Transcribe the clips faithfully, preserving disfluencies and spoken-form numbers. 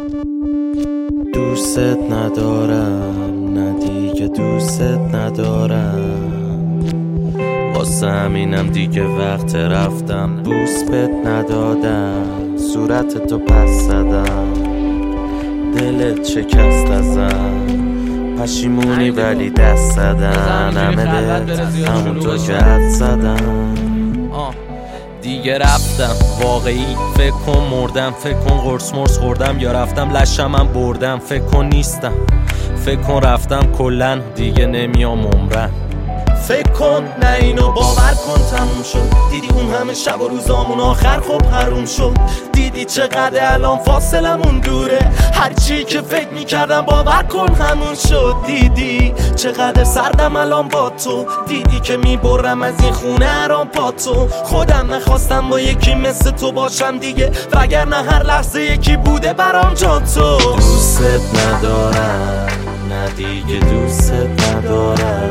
دوست ندارم، نه دیگه دوست ندارم، واسه همینم دیگه وقت رفتم بوس بت ندادم، صورت تو پس زدم، دلت شکست ازم، پشیمونی ولی دست زدن، همه بهت همونطور که حد زدم. دیگه رفتم واقعی، فکر کن مردم، فکر کن قرص مرس خوردم یا رفتم لشمم بردم، فکر کن نیستم، فکر کن رفتم کلن دیگه نمیام عمرن، فکر کن نه اینو باور کن تموم شد، دیدی اون همه شب و روزامون آخر خب حروم شد، دیدی چقدر الان فاصلمون دوره، هرچی که فکر میکردم باور کن همون شد، دیدی چقدر سردم الان با تو، دیدی که میبرم از این خونه هرام پا تو، خودم نخواستم با یکی مثل تو باشم دیگه، وگرنه هر لحظه یکی بوده برام جا تو. دوست ندارم، نه دیگه دوست ندارم،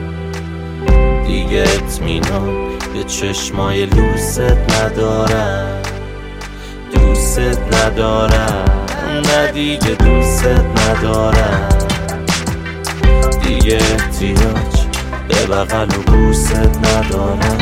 دیگه اطمینان به چشمای لوست ندارم، دوست ندارم، نه دیگه دوست ندارم، دیگه احتیاج به بغل و بوست ندارم.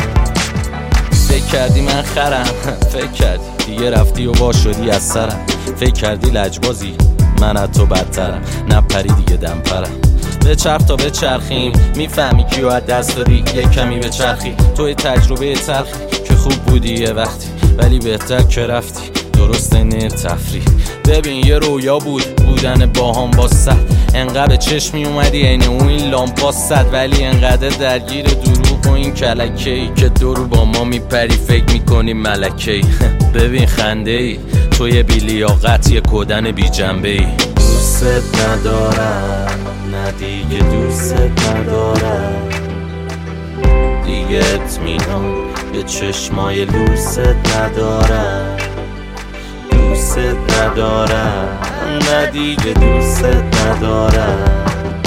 فکر کردی من خرم، فکر کردی دیگه رفتی و وا شدی از سرم، فکر کردی لجبازی من از تو بدترم، نپری دیگه دم پرم، به چرخ تا به چرخیم، میفهمی کیو از دست دادی، یه کمی به چرخی، توی تجربه تلخی که خوب بودی یه وقتی، ولی بهتر که رفتی، درست نیر تفریح. ببین یه رویا بود بودن باهام با صد، انقدر به چشمی اومدی اینه اون این لامپا صد، ولی انقدر درگیر دروغ و این کلکه‌ای که دورو با ما میپری فکر میکنی ملکه‌ای. ببین خنده ای توی بی لیاقت، یه کدن بی جنبه ای. دوست ندارم، نه دیگه دوست ندارم، دیگه اطمینان به چشمای لوست ندارم، دوست ندارم، نه دیگه دوست ندارم،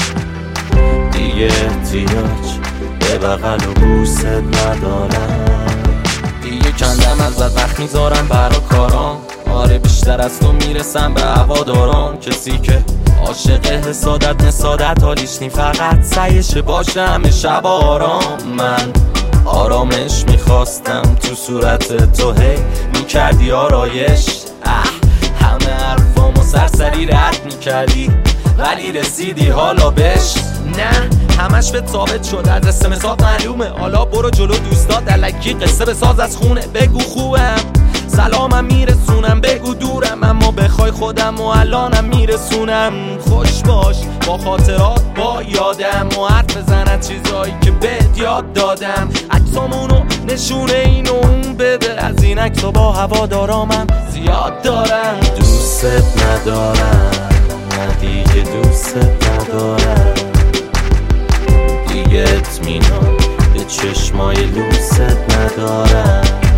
دیگه احتیاج به بغل و بوست ندارم. دیگه کندم ازت وقت میذارم برا کارام، آره بیشتر از تو میرسم به هوادارام، کسی که عاشق حسادت نسادت حالیش نی، فقط سعیش باشه همه شب آرام. من آرامش میخواستم تو صورت تو، هی میکردی آرایش، اه همه حرفامو سرسری رد میکردی ولی رسیدی حالا بش، نه همش به ثابت شد از اسمسات معلومه، حالا برو جلو دوستات الکی قصه بساز از خونه، بگو خوبم سلامم میرسونم، بگو دورم اما بخوای خودم و الانم میرسونم، خوش باش با خاطرات با یادم و حرف بزن چیزایی که بهت یاد دادم، عکسامونو نشونه اینو اون بده، از این عکسا با هوادارامم زیاد دارم. دوست ندارم، نه دیگه دوست ندارم، دیگه اطمینان به چشمای لوست ندارم،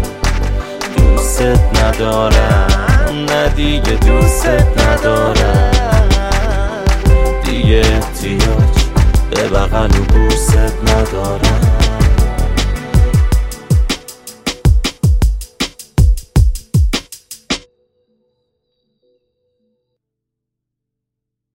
دوست ندارم، نه دیگه دوست ندارم، دیگه احتیاج به بغل و بوست ندارم.